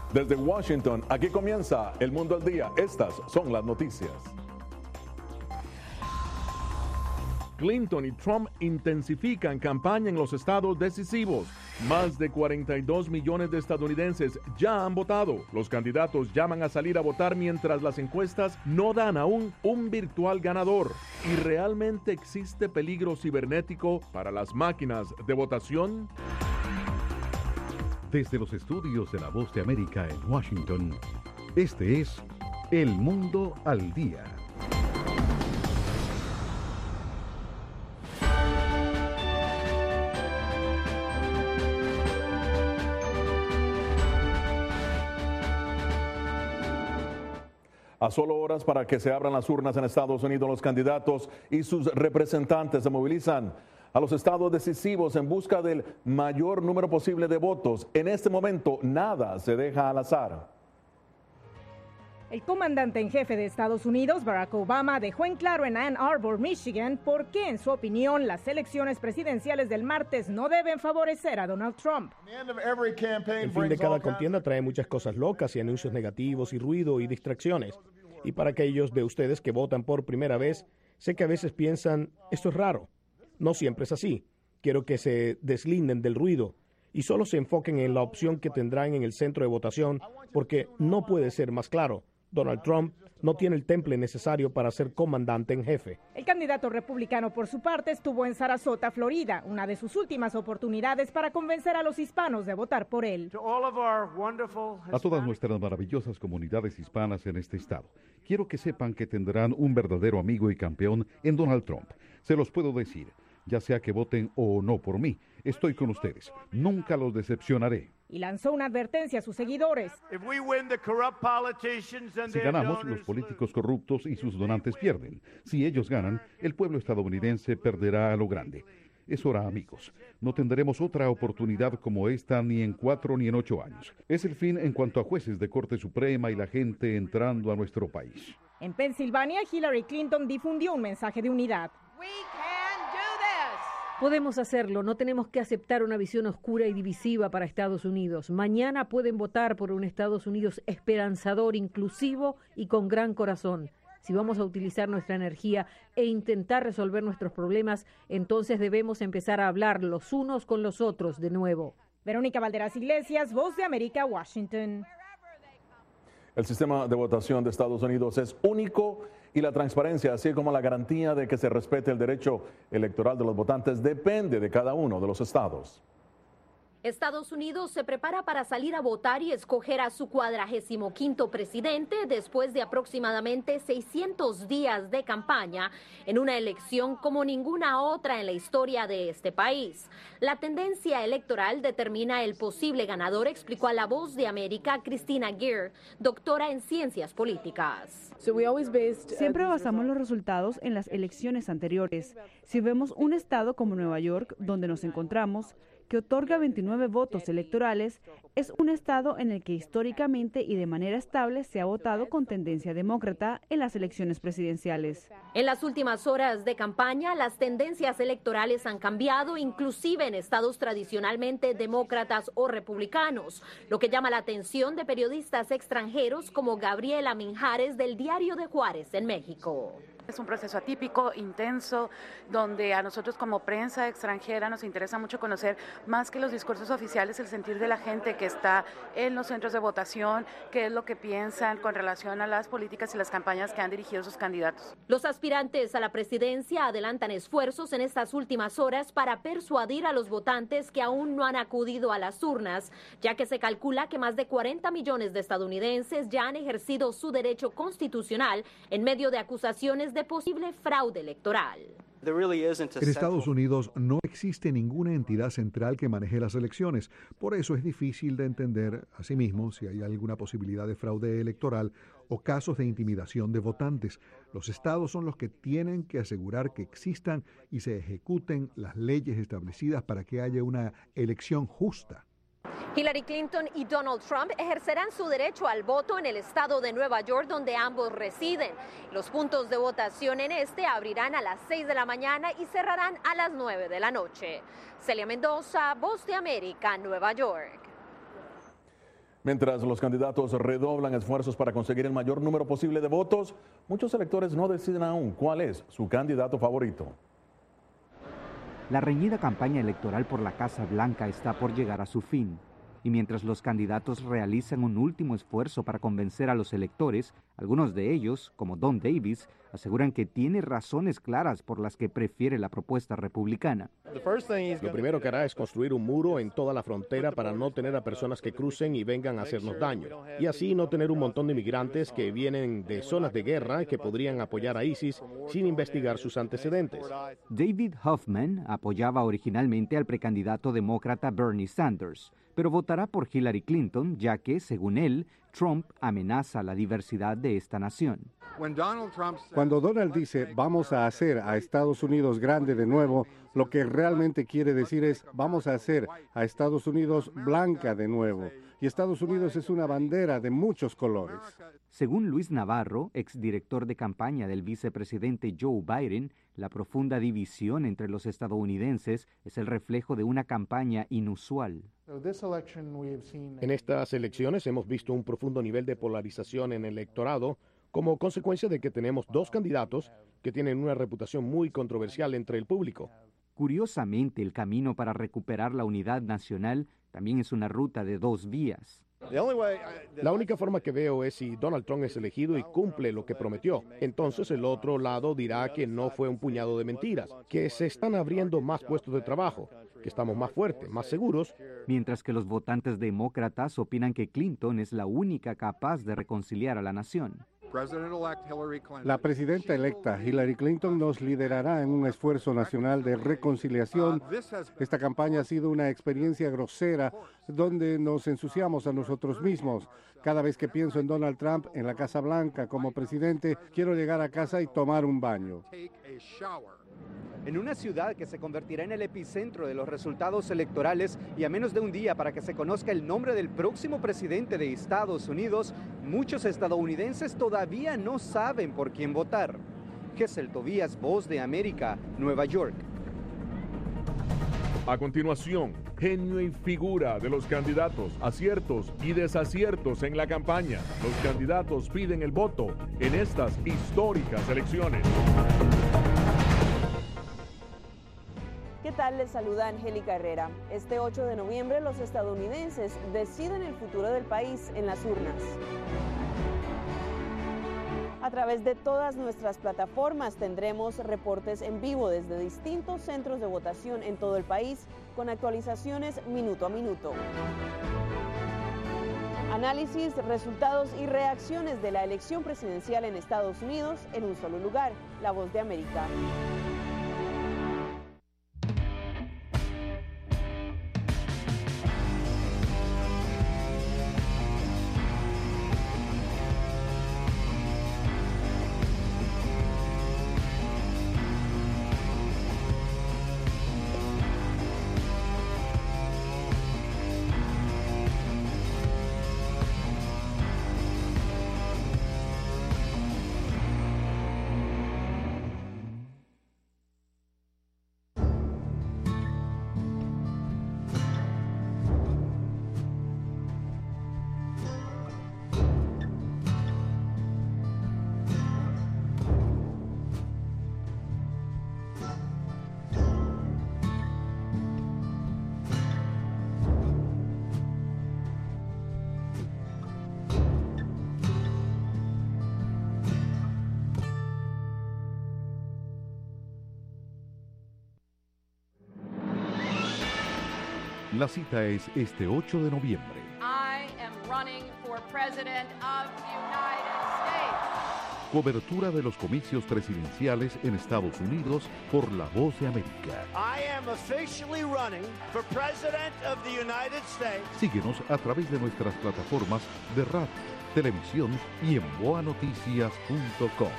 Desde Washington, aquí comienza El Mundo al Día. Estas son las noticias. Clinton y Trump intensifican campaña en los estados decisivos. Más de 42 millones de estadounidenses ya han votado. Los candidatos llaman a salir a votar mientras las encuestas no dan aún un virtual ganador. ¿Y realmente existe peligro cibernético para las máquinas de votación? Desde los estudios de La Voz de América en Washington, este es El Mundo al Día. A solo horas para que se abran las urnas en Estados Unidos, los candidatos y sus representantes se movilizan a los estados decisivos en busca del mayor número posible de votos. En este momento, nada se deja al azar. El comandante en jefe de Estados Unidos, Barack Obama, dejó en claro en Ann Arbor, Michigan, por qué, en su opinión, las elecciones presidenciales del martes no deben favorecer a Donald Trump. El fin de cada contienda trae muchas cosas locas y anuncios negativos y ruido y distracciones. Y para aquellos de ustedes que votan por primera vez, sé que a veces piensan, esto es raro. No siempre es así. Quiero que se deslinden del ruido y solo se enfoquen en la opción que tendrán en el centro de votación, porque no puede ser más claro. Donald Trump no tiene el temple necesario para ser comandante en jefe. El candidato republicano, por su parte, estuvo en Sarasota, Florida, una de sus últimas oportunidades para convencer a los hispanos de votar por él. A todas nuestras maravillosas comunidades hispanas en este estado, quiero que sepan que tendrán un verdadero amigo y campeón en Donald Trump. Se los puedo decir, ya sea que voten o no por mí, estoy con ustedes. Nunca los decepcionaré. Y lanzó una advertencia a sus seguidores. Si ganamos, los políticos corruptos y sus donantes pierden. Si ellos ganan, el pueblo estadounidense perderá a lo grande. Es hora, amigos. No tendremos otra oportunidad como esta ni en 4 ni en 8 años. Es el fin en cuanto a jueces de Corte Suprema y la gente entrando a nuestro país. En Pensilvania, Hillary Clinton difundió un mensaje de unidad. Podemos hacerlo, no tenemos que aceptar una visión oscura y divisiva para Estados Unidos. Mañana pueden votar por un Estados Unidos esperanzador, inclusivo y con gran corazón. Si vamos a utilizar nuestra energía e intentar resolver nuestros problemas, entonces debemos empezar a hablar los unos con los otros de nuevo. Verónica Valderas Iglesias, Voz de América, Washington. El sistema de votación de Estados Unidos es único y la transparencia, así como la garantía de que se respete el derecho electoral de los votantes, depende de cada uno de los estados. Estados Unidos se prepara para salir a votar y escoger a su 45º presidente después de aproximadamente 600 días de campaña en una elección como ninguna otra en la historia de este país. La tendencia electoral determina el posible ganador, explicó a La Voz de América Christina Geer, doctora en ciencias políticas. Siempre basamos los resultados en las elecciones anteriores. Si vemos un estado como Nueva York, donde nos encontramos, que otorga 29 votos electorales, es un estado en el que históricamente y de manera estable se ha votado con tendencia demócrata en las elecciones presidenciales. En las últimas horas de campaña, las tendencias electorales han cambiado, inclusive en estados tradicionalmente demócratas o republicanos, lo que llama la atención de periodistas extranjeros como Gabriela Minjares del Diario de Juárez en México. Es un proceso atípico, intenso, donde a nosotros como prensa extranjera nos interesa mucho conocer más que los discursos oficiales, el sentir de la gente que está en los centros de votación, qué es lo que piensan con relación a las políticas y las campañas que han dirigido sus candidatos. Los aspirantes a la presidencia adelantan esfuerzos en estas últimas horas para persuadir a los votantes que aún no han acudido a las urnas, ya que se calcula que más de 40 millones de estadounidenses ya han ejercido su derecho constitucional en medio de acusaciones de posible fraude electoral. En Estados Unidos no existe ninguna entidad central que maneje las elecciones. Por eso es difícil de entender, asimismo, si hay alguna posibilidad de fraude electoral o casos de intimidación de votantes. Los estados son los que tienen que asegurar que existan y se ejecuten las leyes establecidas para que haya una elección justa. Hillary Clinton y Donald Trump ejercerán su derecho al voto en el estado de Nueva York, donde ambos residen. Los puntos de votación en este abrirán a las 6 de la mañana y cerrarán a las 9 de la noche. Celia Mendoza, Voz de América, Nueva York. Mientras los candidatos redoblan esfuerzos para conseguir el mayor número posible de votos, muchos electores no deciden aún cuál es su candidato favorito. La reñida campaña electoral por la Casa Blanca está por llegar a su fin. Y mientras los candidatos realizan un último esfuerzo para convencer a los electores, algunos de ellos, como Don Davis, aseguran que tiene razones claras por las que prefiere la propuesta republicana. Lo primero que hará es construir un muro en toda la frontera para no tener a personas que crucen y vengan a hacernos daño. Y así no tener un montón de inmigrantes que vienen de zonas de guerra que podrían apoyar a ISIS sin investigar sus antecedentes. David Hoffman apoyaba originalmente al precandidato demócrata Bernie Sanders, pero votará por Hillary Clinton, ya que, según él, Trump amenaza la diversidad de esta nación. Cuando Donald dice vamos a hacer a Estados Unidos grande de nuevo, lo que realmente quiere decir es vamos a hacer a Estados Unidos blanca de nuevo. Y Estados Unidos es una bandera de muchos colores. Según Luis Navarro, exdirector de campaña del vicepresidente Joe Biden, la profunda división entre los estadounidenses es el reflejo de una campaña inusual. En estas elecciones hemos visto un profundo nivel de polarización en el electorado como consecuencia de que tenemos dos candidatos que tienen una reputación muy controversial entre el público. Curiosamente, el camino para recuperar la unidad nacional también es una ruta de dos vías. La única forma que veo es si Donald Trump es elegido y cumple lo que prometió. Entonces el otro lado dirá que no fue un puñado de mentiras, que se están abriendo más puestos de trabajo, que estamos más fuertes, más seguros. Mientras que los votantes demócratas opinan que Clinton es la única capaz de reconciliar a la nación. La presidenta electa Hillary Clinton nos liderará en un esfuerzo nacional de reconciliación. Esta campaña ha sido una experiencia grosera donde nos ensuciamos a nosotros mismos. Cada vez que pienso en Donald Trump en la Casa Blanca como presidente, quiero llegar a casa y tomar un baño. En una ciudad que se convertirá en el epicentro de los resultados electorales y a menos de un día para que se conozca el nombre del próximo presidente de Estados Unidos, muchos estadounidenses todavía no saben por quién votar. Gesell Tobías, Voz de América, Nueva York. A continuación, genio y figura de los candidatos, aciertos y desaciertos en la campaña. Los candidatos piden el voto en estas históricas elecciones. ¿Qué tal? Les saluda Angélica Herrera. Este 8 de noviembre los estadounidenses deciden el futuro del país en las urnas. A través de todas nuestras plataformas tendremos reportes en vivo desde distintos centros de votación en todo el país con actualizaciones minuto a minuto. Análisis, resultados y reacciones de la elección presidencial en Estados Unidos en un solo lugar, La Voz de América. La cita es este 8 de noviembre. I am running for president of the United States. Cobertura de los comicios presidenciales en Estados Unidos por La Voz de América. I am officially running for president of the United States. Síguenos a través de nuestras plataformas de radio, televisión y en boanoticias.com.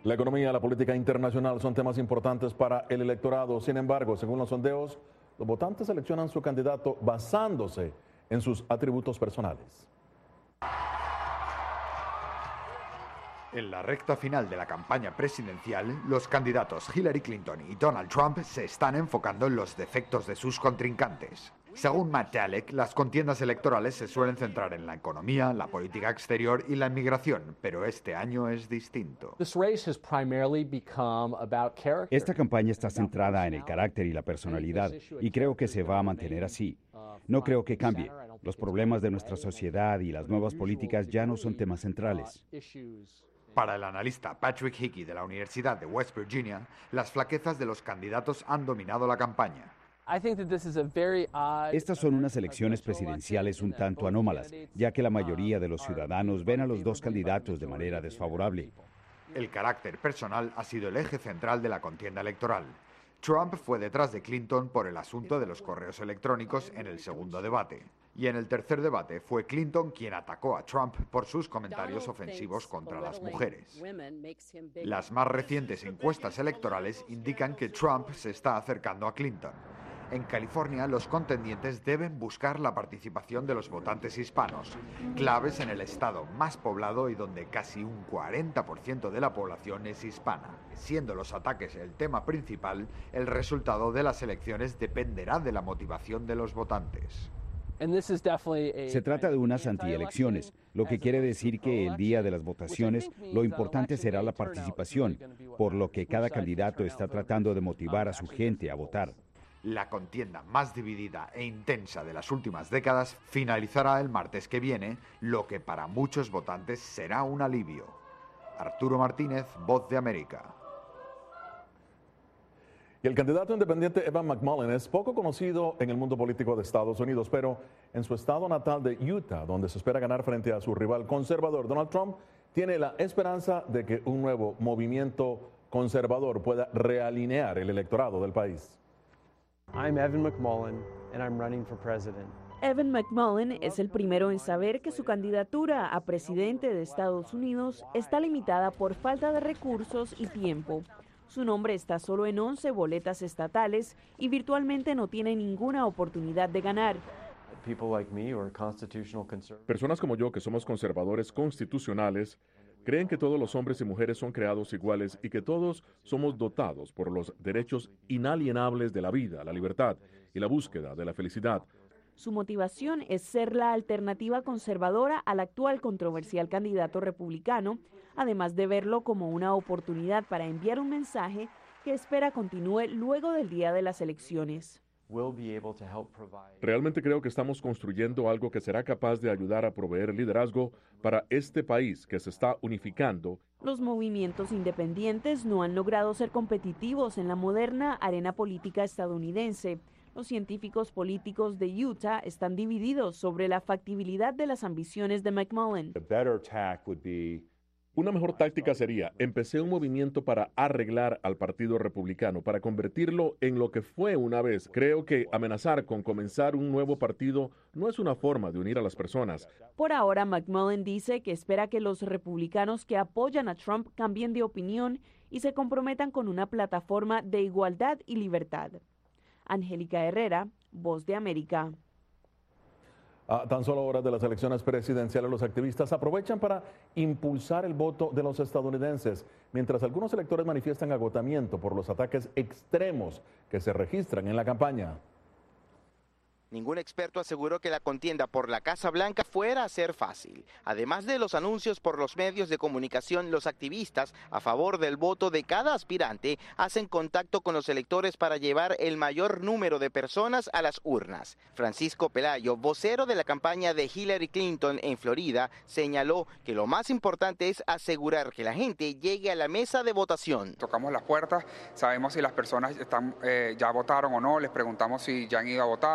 La economía y la política internacional son temas importantes para el electorado. Sin embargo, según los sondeos, los votantes seleccionan su candidato basándose en sus atributos personales. En la recta final de la campaña presidencial, los candidatos Hillary Clinton y Donald Trump se están enfocando en los defectos de sus contrincantes. Según Matt Dallek, las contiendas electorales se suelen centrar en la economía, la política exterior y la inmigración, pero este año es distinto. Esta campaña está centrada en el carácter y la personalidad, y creo que se va a mantener así. No creo que cambie. Los problemas de nuestra sociedad y las nuevas políticas ya no son temas centrales. Para el analista Patrick Hickey de la Universidad de West Virginia, las flaquezas de los candidatos han dominado la campaña. Estas son unas elecciones presidenciales un tanto anómalas, ya que la mayoría de los ciudadanos ven a los dos candidatos de manera desfavorable. El carácter personal ha sido el eje central de la contienda electoral. Trump fue detrás de Clinton por el asunto de los correos electrónicos en el segundo debate. Y en el tercer debate fue Clinton quien atacó a Trump por sus comentarios ofensivos contra las mujeres. Las más recientes encuestas electorales indican que Trump se está acercando a Clinton. En California, los contendientes deben buscar la participación de los votantes hispanos, claves en el estado más poblado y donde casi un 40% de la población es hispana. Siendo los ataques el tema principal, el resultado de las elecciones dependerá de la motivación de los votantes. Se trata de unas antielecciones, lo que quiere decir que el día de las votaciones lo importante será la participación, por lo que cada candidato está tratando de motivar a su gente a votar. La contienda más dividida e intensa de las últimas décadas finalizará el martes que viene, lo que para muchos votantes será un alivio. Arturo Martínez, Voz de América. Y el candidato independiente Evan McMullin es poco conocido en el mundo político de Estados Unidos, pero en su estado natal de Utah, donde se espera ganar frente a su rival conservador Donald Trump, tiene la esperanza de que un nuevo movimiento conservador pueda realinear el electorado del país. I'm Evan McMullin, and I'm running for president. Evan McMullin es el primero en saber que su candidatura a presidente de Estados Unidos está limitada por falta de recursos y tiempo. Su nombre está solo en 11 boletas estatales y virtualmente no tiene ninguna oportunidad de ganar. Personas como yo, que somos conservadores constitucionales, creen que todos los hombres y mujeres son creados iguales y que todos somos dotados por los derechos inalienables de la vida, la libertad y la búsqueda de la felicidad. Su motivación es ser la alternativa conservadora al actual controversial candidato republicano, además de verlo como una oportunidad para enviar un mensaje que espera continúe luego del día de las elecciones. Realmente creo que estamos construyendo algo que será capaz de ayudar a proveer liderazgo para este país que se está unificando. Los movimientos independientes no han logrado ser competitivos en la moderna arena política estadounidense. Los científicos políticos de Utah están divididos sobre la factibilidad de las ambiciones de McMullin. Una mejor táctica sería: empecé un movimiento para arreglar al Partido Republicano, para convertirlo en lo que fue una vez. Creo que amenazar con comenzar un nuevo partido no es una forma de unir a las personas. Por ahora, McMullin dice que espera que los republicanos que apoyan a Trump cambien de opinión y se comprometan con una plataforma de igualdad y libertad. Angélica Herrera, Voz de América. A tan solo horas de las elecciones presidenciales, los activistas aprovechan para impulsar el voto de los estadounidenses, mientras algunos electores manifiestan agotamiento por los ataques extremos que se registran en la campaña. Ningún experto aseguró que la contienda por la Casa Blanca fuera a ser fácil. Además de los anuncios por los medios de comunicación, los activistas a favor del voto de cada aspirante hacen contacto con los electores para llevar el mayor número de personas a las urnas. Francisco Pelayo, vocero de la campaña de Hillary Clinton en Florida, señaló que lo más importante es asegurar que la gente llegue a la mesa de votación. Tocamos las puertas, sabemos si las personas ya votaron o no, les preguntamos si ya han ido a votar, si necesitan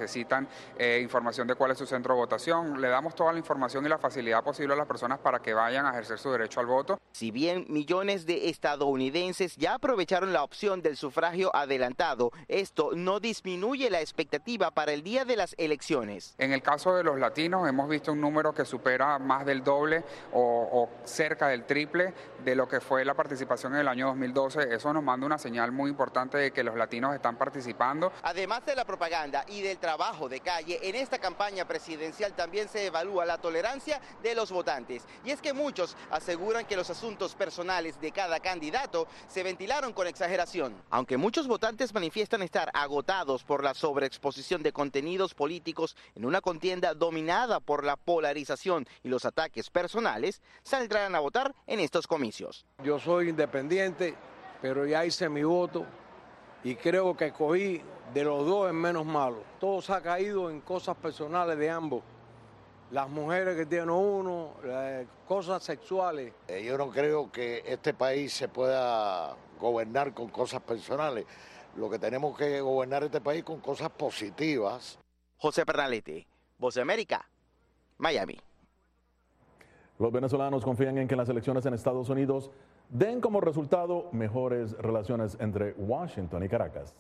necesitan información de cuál es su centro de votación. Le damos toda la información y la facilidad posible a las personas para que vayan a ejercer su derecho al voto. Si bien millones de estadounidenses ya aprovecharon la opción del sufragio adelantado, esto no disminuye la expectativa para el día de las elecciones. En el caso de los latinos hemos visto un número que supera más del doble o cerca del triple de lo que fue la participación en el año 2012. Eso nos manda una señal muy importante de que los latinos están participando. Además de la propaganda y del trabajo de calle, en esta campaña presidencial también se evalúa la tolerancia de los votantes. Y es que muchos aseguran que los asuntos personales de cada candidato se ventilaron con exageración. Aunque muchos votantes manifiestan estar agotados por la sobreexposición de contenidos políticos en una contienda dominada por la polarización y los ataques personales, saldrán a votar en estos comicios. Yo soy independiente, pero ya hice mi voto y creo que escogí de los dos el menos malo. Todo se ha caído en cosas personales de ambos. Las mujeres que tiene uno, cosas sexuales. Yo no creo que este país se pueda gobernar con cosas personales. Lo que tenemos que gobernar este país con cosas positivas. José Pernalete, Voz de América, Miami. Los venezolanos confían en que las elecciones en Estados Unidos den como resultado mejores relaciones entre Washington y Caracas.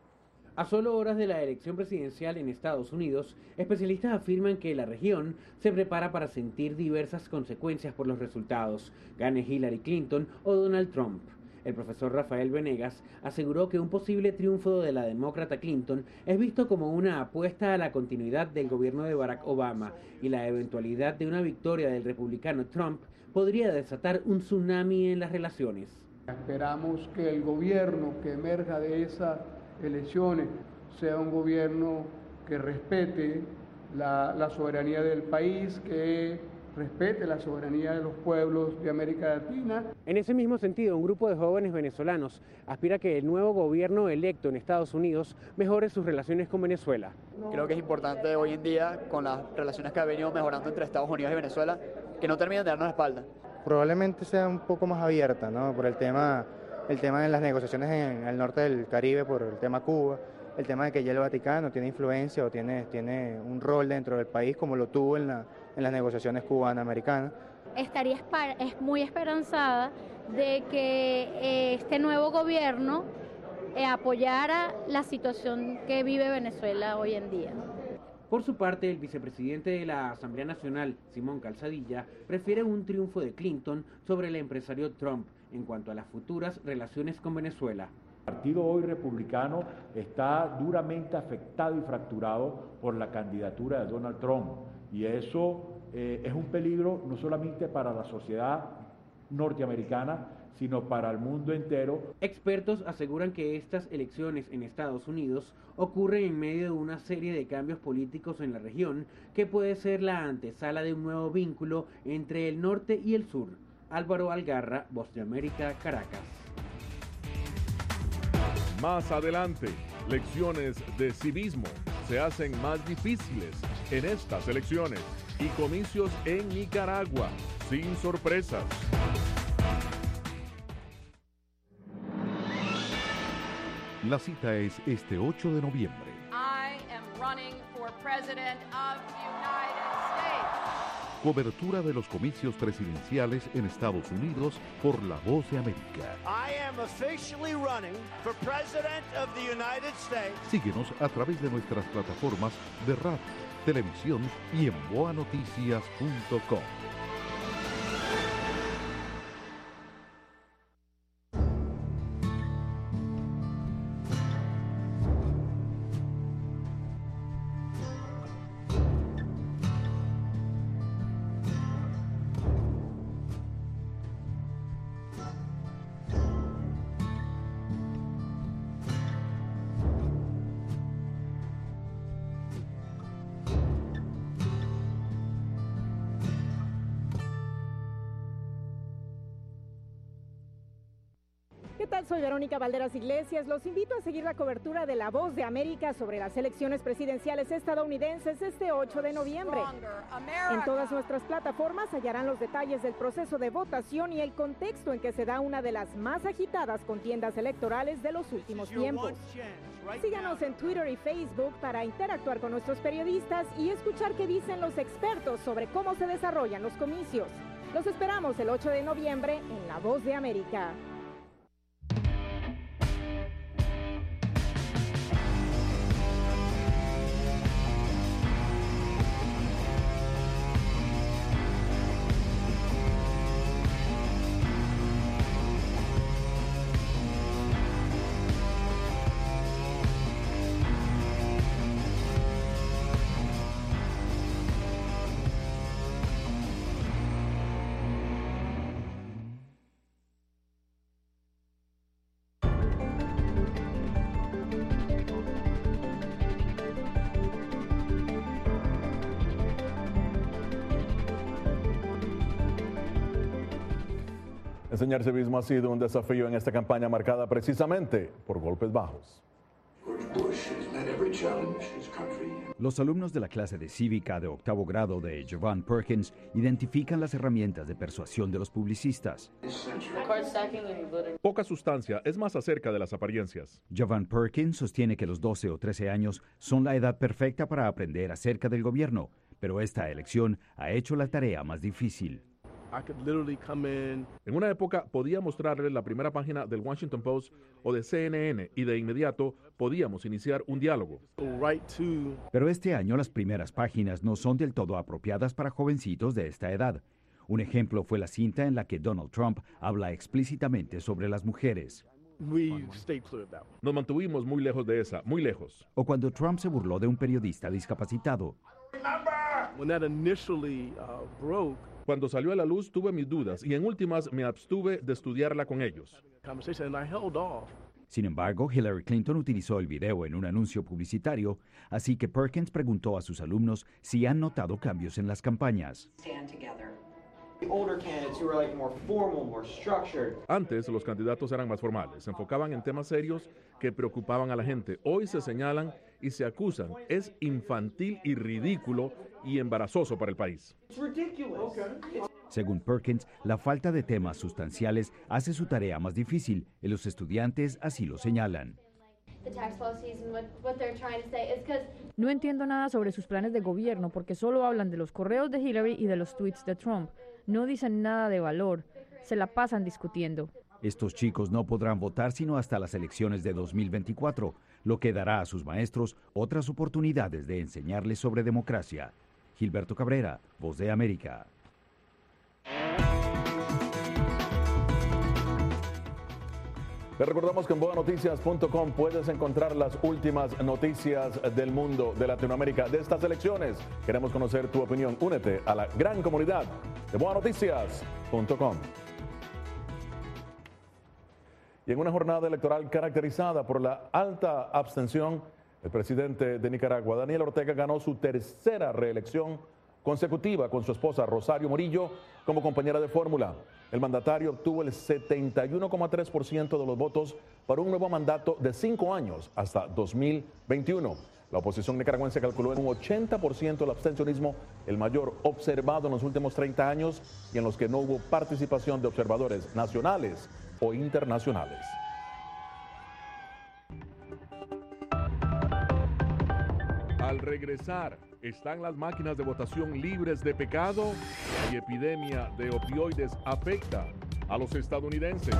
A solo horas de la elección presidencial en Estados Unidos, especialistas afirman que la región se prepara para sentir diversas consecuencias por los resultados, gane Hillary Clinton o Donald Trump. El profesor Rafael Venegas aseguró que un posible triunfo de la demócrata Clinton es visto como una apuesta a la continuidad del gobierno de Barack Obama y la eventualidad de una victoria del republicano Trump podría desatar un tsunami en las relaciones. Esperamos que el gobierno que emerja de esas elecciones sea un gobierno que respete la soberanía del país, que respete la soberanía de los pueblos de América Latina. En ese mismo sentido, un grupo de jóvenes venezolanos aspira a que el nuevo gobierno electo en Estados Unidos mejore sus relaciones con Venezuela. Creo que es importante hoy en día, con las relaciones que ha venido mejorando entre Estados Unidos y Venezuela, que no terminen de darnos la espalda. Probablemente sea un poco más abierta, ¿no? Por el tema de las negociaciones en el norte del Caribe, por el tema Cuba, el tema de que ya el Vaticano tiene influencia o tiene un rol dentro del país como lo tuvo en las negociaciones cubano-americanas. Estaría muy esperanzada de que este nuevo gobierno apoyara la situación que vive Venezuela hoy en día. Por su parte, el vicepresidente de la Asamblea Nacional, Simón Calzadilla, prefiere un triunfo de Clinton sobre el empresario Trump en cuanto a las futuras relaciones con Venezuela. El partido hoy republicano está duramente afectado y fracturado por la candidatura de Donald Trump y eso es un peligro no solamente para la sociedad norteamericana, sino para el mundo entero. Expertos aseguran que estas elecciones en Estados Unidos ocurren en medio de una serie de cambios políticos en la región que puede ser la antesala de un nuevo vínculo entre el norte y el sur. Álvaro Algarra, Voz de América, Caracas. Más adelante, lecciones de civismo se hacen más difíciles en estas elecciones y comicios en Nicaragua, sin sorpresas. La cita es este 8 de noviembre. I am running for president of the United States. Cobertura de los comicios presidenciales en Estados Unidos por La Voz de América. I am officially running for president of the United States. Síguenos a través de nuestras plataformas de radio, televisión y en boanoticias.com. tardes, soy Verónica Valderas Iglesias. Los invito a seguir la cobertura de La Voz de América sobre las elecciones presidenciales estadounidenses este 8 de noviembre. En todas nuestras plataformas hallarán los detalles del proceso de votación y el contexto en que se da una de las más agitadas contiendas electorales de los últimos tiempos. Síganos en Twitter y Facebook para interactuar con nuestros periodistas y escuchar qué dicen los expertos sobre cómo se desarrollan los comicios. Los esperamos el 8 de noviembre en La Voz de América. Enseñar civismo ha sido un desafío en esta campaña marcada precisamente por golpes bajos. Los alumnos de la clase de cívica de octavo grado de Javon Perkins identifican las herramientas de persuasión de los publicistas. Poca sustancia, es más acerca de las apariencias. Javon Perkins sostiene que los 12 o 13 años son la edad perfecta para aprender acerca del gobierno, pero esta elección ha hecho la tarea más difícil. En una época podía mostrarles la primera página del Washington Post o de CNN y de inmediato podíamos iniciar un diálogo. Pero este año las primeras páginas no son del todo apropiadas para jovencitos de esta edad. Un ejemplo fue la cinta en la que Donald Trump habla explícitamente sobre las mujeres. Nos mantuvimos muy lejos de esa, muy lejos. O cuando Trump se burló de un periodista discapacitado. Cuando salió a la luz tuve mis dudas y en últimas me abstuve de estudiarla con ellos. Sin embargo, Hillary Clinton utilizó el video en un anuncio publicitario, así que Perkins preguntó a sus alumnos si han notado cambios en las campañas. Antes los candidatos eran más formales, se enfocaban en temas serios que preocupaban a la gente. Hoy se señalan y se acusan. Es infantil y ridículo y embarazoso para el país. Según Perkins, la falta de temas sustanciales hace su tarea más difícil y los estudiantes así lo señalan. No entiendo nada sobre sus planes de gobierno porque solo hablan de los correos de Hillary y de los tweets de Trump. No dicen nada de valor, se la pasan discutiendo. Estos chicos no podrán votar sino hasta las elecciones de 2024, lo que dará a sus maestros otras oportunidades de enseñarles sobre democracia. Gilberto Cabrera, Voz de América. Te recordamos que en boanoticias.com puedes encontrar las últimas noticias del mundo, de Latinoamérica, de estas elecciones. Queremos conocer tu opinión. Únete a la gran comunidad de boanoticias.com. Y en una jornada electoral caracterizada por la alta abstención, el presidente de Nicaragua, Daniel Ortega, ganó su tercera reelección consecutiva con su esposa Rosario Murillo como compañera de fórmula. El mandatario obtuvo el 71,3% de los votos para un nuevo mandato de 5 años hasta 2021. La oposición nicaragüense calculó en un 80% el abstencionismo, el mayor observado en los últimos 30 años y en los que no hubo participación de observadores nacionales o internacionales. Al regresar, ¿están las máquinas de votación libres de pecado? ¿La epidemia de opioides afecta a los estadounidenses?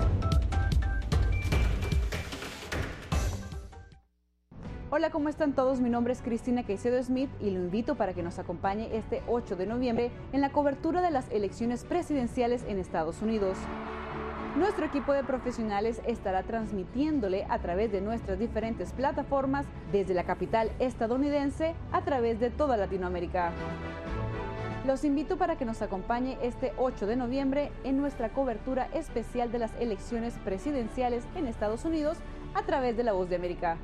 Hola, ¿cómo están todos? Mi nombre es Cristina Caicedo Smith y lo invito para que nos acompañe este 8 de noviembre en la cobertura de las elecciones presidenciales en Estados Unidos. Nuestro equipo de profesionales estará transmitiéndole a través de nuestras diferentes plataformas desde la capital estadounidense a través de toda Latinoamérica. Los invito para que nos acompañe este 8 de noviembre en nuestra cobertura especial de las elecciones presidenciales en Estados Unidos a través de La Voz de América.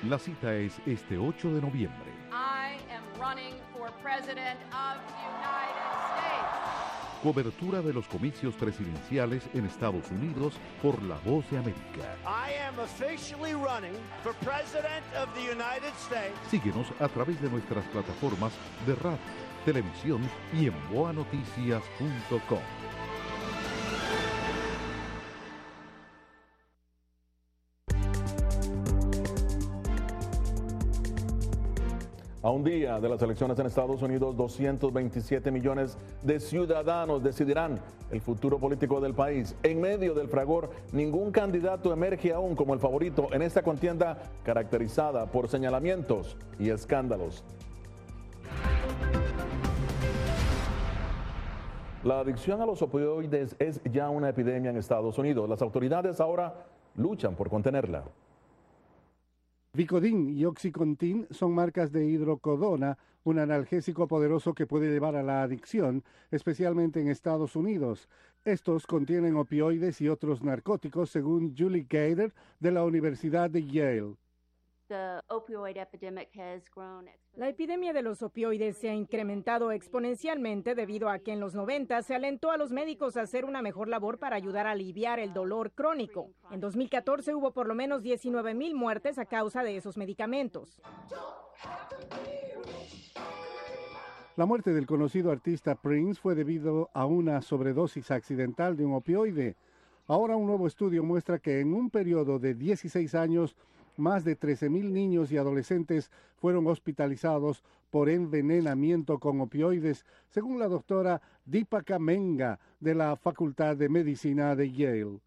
La cita es este 8 de noviembre. I am running for president of the United States. Cobertura de los comicios presidenciales en Estados Unidos por La Voz de América. I am officially running for president of the United States. Síguenos a través de nuestras plataformas de radio, televisión y en boanoticias.com. A un día de las elecciones en Estados Unidos, 227 millones de ciudadanos decidirán el futuro político del país. En medio del fragor, ningún candidato emerge aún como el favorito en esta contienda caracterizada por señalamientos y escándalos. La adicción a los opioides es ya una epidemia en Estados Unidos. Las autoridades ahora luchan por contenerla. Vicodin y Oxycontin son marcas de hidrocodona, un analgésico poderoso que puede llevar a la adicción, especialmente en Estados Unidos. Estos contienen opioides y otros narcóticos, según Julie Gator de la Universidad de Yale. La epidemia de los opioides se ha incrementado exponencialmente debido a que en los 90 se alentó a los médicos a hacer una mejor labor para ayudar a aliviar el dolor crónico. En 2014 hubo por lo menos 19,000 muertes a causa de esos medicamentos. La muerte del conocido artista Prince fue debido a una sobredosis accidental de un opioide. Ahora un nuevo estudio muestra que en un periodo de 16 años, más de 13,000 niños y adolescentes fueron hospitalizados por envenenamiento con opioides, según la doctora Deepika Menga de la Facultad de Medicina de Yale.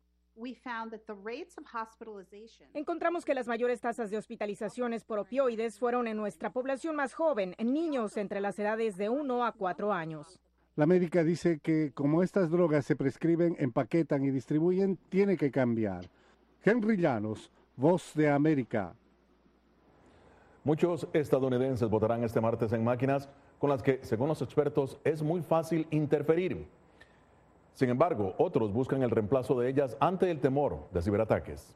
Encontramos que las mayores tasas de hospitalizaciones por opioides fueron en nuestra población más joven, en niños entre las edades de 1 a 4 años. La médica dice que como estas drogas se prescriben, empaquetan y distribuyen, tiene que cambiar. Henry Llanos, Voz de América. Muchos estadounidenses votarán este martes en máquinas con las que, según los expertos, es muy fácil interferir. Sin embargo, otros buscan el reemplazo de ellas ante el temor de ciberataques.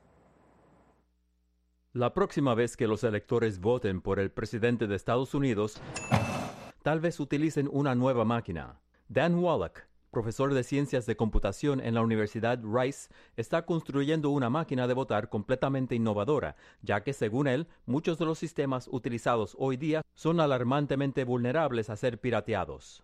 La próxima vez que los electores voten por el presidente de Estados Unidos, tal vez utilicen una nueva máquina. Dan Wallach, profesor de ciencias de computación en la Universidad Rice, está construyendo una máquina de votar completamente innovadora, ya que, según él, muchos de los sistemas utilizados hoy día son alarmantemente vulnerables a ser pirateados.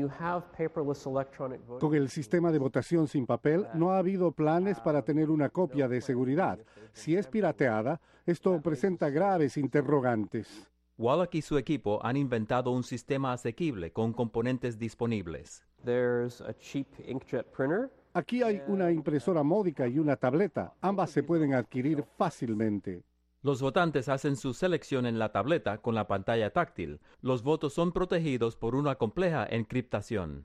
Con el sistema de votación sin papel, no ha habido planes para tener una copia de seguridad. Si es pirateada, esto presenta graves interrogantes. Wallach y su equipo han inventado un sistema asequible con componentes disponibles. Aquí hay una impresora módica y una tableta. Ambas se pueden adquirir fácilmente. Los votantes hacen su selección en la tableta con la pantalla táctil. Los votos son protegidos por una compleja encriptación.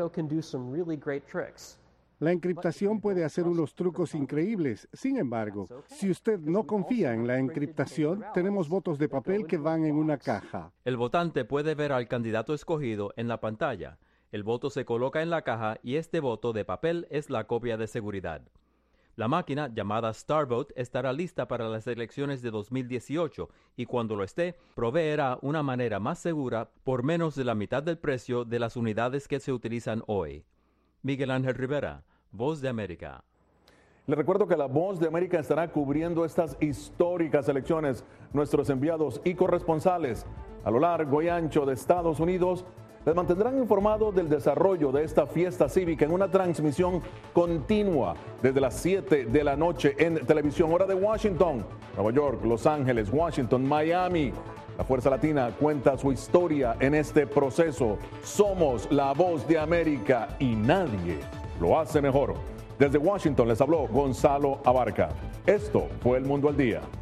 La encriptación puede hacer unos trucos increíbles. Sin embargo, si usted no confía en la encriptación, tenemos votos de papel que van en una caja. El votante puede ver al candidato escogido en la pantalla. El voto se coloca en la caja y este voto de papel es la copia de seguridad. La máquina, llamada StarVote, estará lista para las elecciones de 2018 y cuando lo esté, proveerá una manera más segura por menos de la mitad del precio de las unidades que se utilizan hoy. Miguel Ángel Rivera, Voz de América. Les recuerdo que la Voz de América estará cubriendo estas históricas elecciones. Nuestros enviados y corresponsales a lo largo y ancho de Estados Unidos les mantendrán informados del desarrollo de esta fiesta cívica en una transmisión continua desde las 7 de la noche en televisión, hora de Washington, Nueva York, Los Ángeles, Washington, Miami. La Fuerza Latina cuenta su historia en este proceso. Somos la Voz de América y nadie lo hace mejor. Desde Washington les habló Gonzalo Abarca. Esto fue El Mundo al Día.